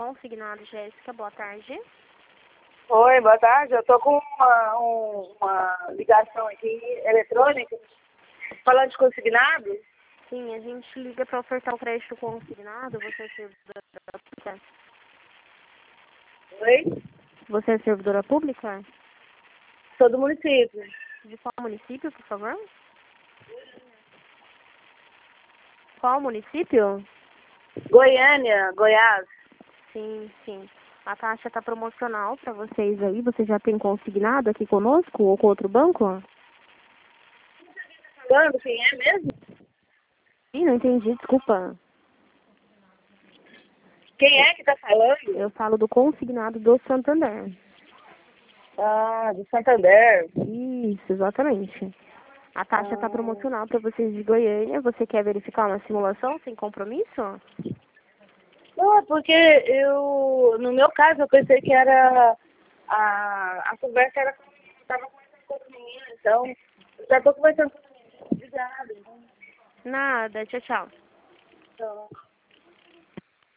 Consignado, Jéssica, boa tarde. Oi, boa tarde. Eu tô com uma ligação aqui eletrônica, falando de consignado. Sim, a gente liga para ofertar o crédito consignado. Você é servidora pública? Oi? Você é servidora pública? Sou do município. De qual município, por favor? Qual município? Goiânia, Goiás. Sim, sim. A taxa está promocional para vocês aí. Você já tem consignado aqui conosco ou com outro banco? Falando quem é mesmo? Ih, não entendi, desculpa. Quem é que tá falando? Eu falo do consignado do Santander. Ah, do Santander. Isso, exatamente. A taxa está promocional para vocês de Goiânia. Você quer verificar uma simulação sem compromisso? Não, é porque no meu caso, eu pensei que era, a conversa era com, eu tava conversando com outra menina, então, eu já tô conversando com outra menina. Obrigada. Nada, tchau, tchau. Então,